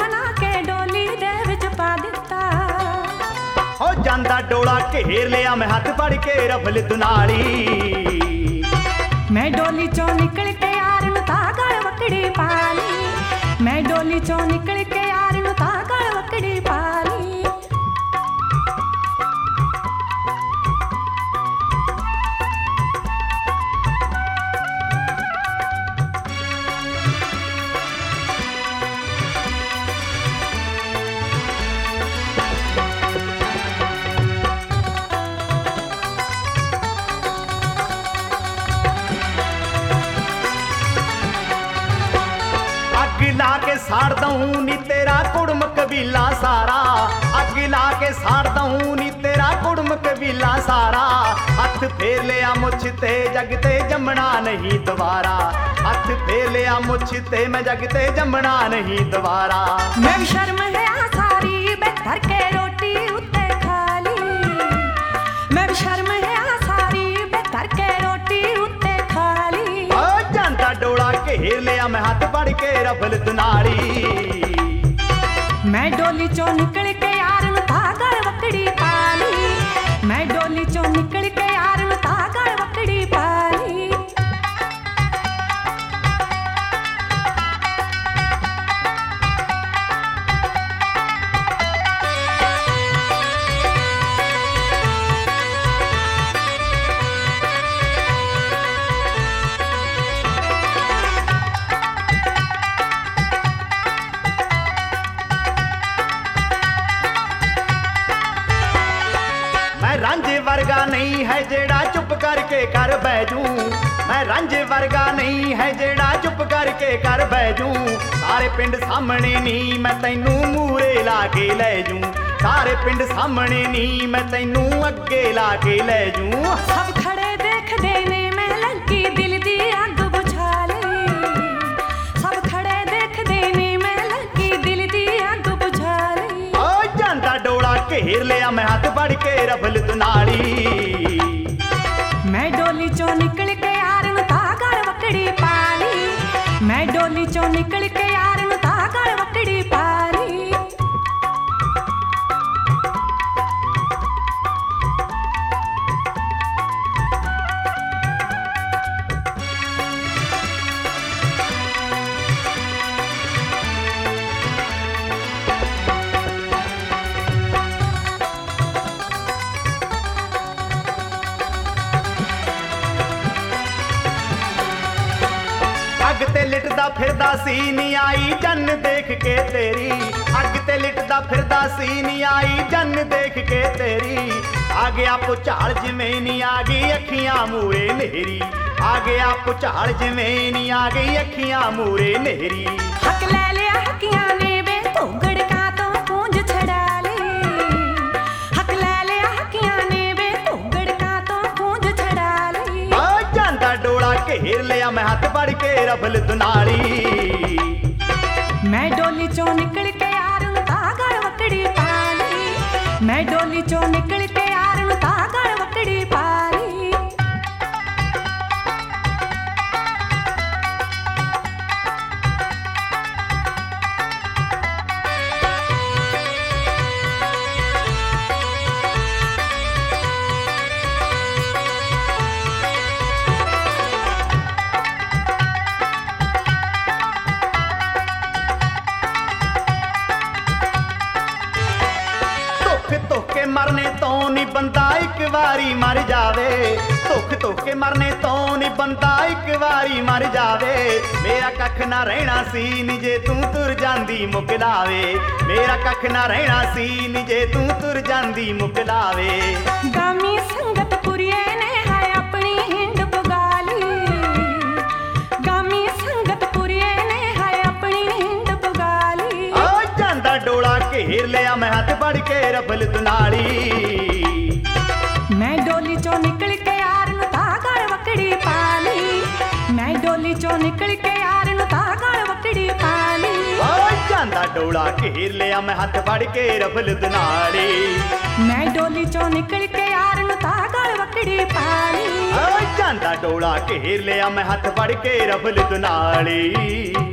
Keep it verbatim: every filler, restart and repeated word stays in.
मना के डोली दे विच पा दिता। हो जांदा डोला घेर लिया मैं हथ फड़ के रफल दुनाली। मैं डोली चों निकल के यार नूं तां गल वकड़ी पा ली। मैं डोली चों निकल के यार नूं तां गल वकड़ी पा ली। अग ला के साड़ दऊं नी तेरा कुड़म कबीला सारा। अग ला के साड़ दऊं नी तेरा कुड़म कबीला सारा। हथ फेर लिया मुछ ते जग ते जमना नहीं दोबारा। हथ फेर लिया मुछ ते मैं जग ते जमना नहीं दोबारा। मैं भी शर्म है सारी बेधर के रोटी उत्ते खा ली। मैं भी शर्म है सारी बेधर के रोटी उत्ते खा ली। ओ जांदा डोला घेर लिया मैं हाथ फड़ के रफल दुनाली। मैं डोली चों निकल के यार नूं तां गल वकड़ी पा ली। मैं डोली चों निकल के यार नूं तां गल वकड़ी पा ली। मैं रांझे वर्गा नहीं है जेड़ा चुप करके कर बैजू। मैं रांझे वर्गा नहीं है जेड़ा चुप करके कर बैजू। सारे पिंड सामने नी मैं तैनू मूरे ला के ले जूं। सारे पिंड सामने नी मैं तैनू अगे ला के ले जूं। सब खड़े देख देने में लगी दिल दी अग बुझा ली। सब खड़े देख देने में लगी दिल दी अग बुझा ली। ओ जांदा डोला घेर लिया मैं हाथ फड़ के रफल दुनाली। मैं डोली चों निकल के यार नूं तां गल वकड़ी पा ली। मैं डोली चों निकल के यार नूं तां गल वकड़ी पा ली। अग ते लिटदा फिरदा सी नी आई जन देख के तेरी। अग ते लिटदा फिरदा सी नी आई जन देख के तेरी। आ गया भुचाल जिवें नी आ गई अखियां मूरे नेरी। आ गया भुचाल जिवें नी आ गई अखियां मूरे नेरी। हक ले लिया हकियां ने बे घोगड़ का तो पूंज छड़ा ली। हक ले लिया हकियां ने बे घोगड़ का तो पूंज छड़ा ली। आ जांदा डोला घेर लिया मैं हाथ फड़ के रफल दुनाली। मैं डोली चों निकल के यार नूं तां गल वकड़ी पा ली। मैं डोली चों निकल के यार नूं तां गल वकड़ी पा ली। धोखे मरने तो नहीं बंदा एक बारी मर जावे। धोख धोखे मरने तो नहीं बंदा एक बारी मर जावे। मेरा कख ना रहना सी नी जे तू तुर जांदी मुकलावे। मेरा कख ना रहना सी नी जे तू तुर जांदी मुकलावे। गामी संगत पुरिये ने है अपनी हिंड पुगा ली। गामी संगत पुरिये ने है अपनी हिंड पुगा ली। आ जांदा डोला घेर लिया मैं हाथ फड़ के रफल दुनाली। मैं डोली चों निकल के यार नूं तां गल वकड़ी पा ली। मैं डोली चों निकल के यार नूं तां गल वकड़ी पा ली। आ जांदा डोला घेर लिया मैं हाथ फड़ के रफल दुनाली। मैं डोली चों निकल के यार नूं तां गल वकड़ी पा ली। आ जांदा डोला घेर लिया मैं हाथ फड़ के रफल दुनाली।